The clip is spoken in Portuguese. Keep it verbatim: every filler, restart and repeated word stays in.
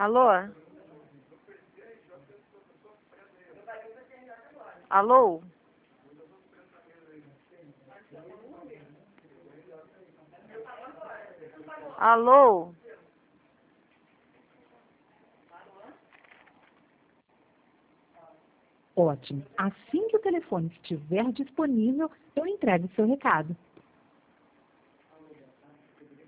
Alô? Alô? Alô? Ótimo. Assim que o telefone estiver disponível, eu entrego o seu recado.